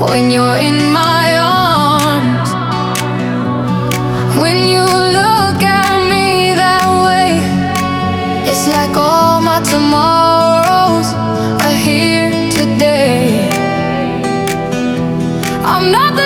when you're in my arms. When you look at me that way, it's like all my tomorrows are here today. I'm not the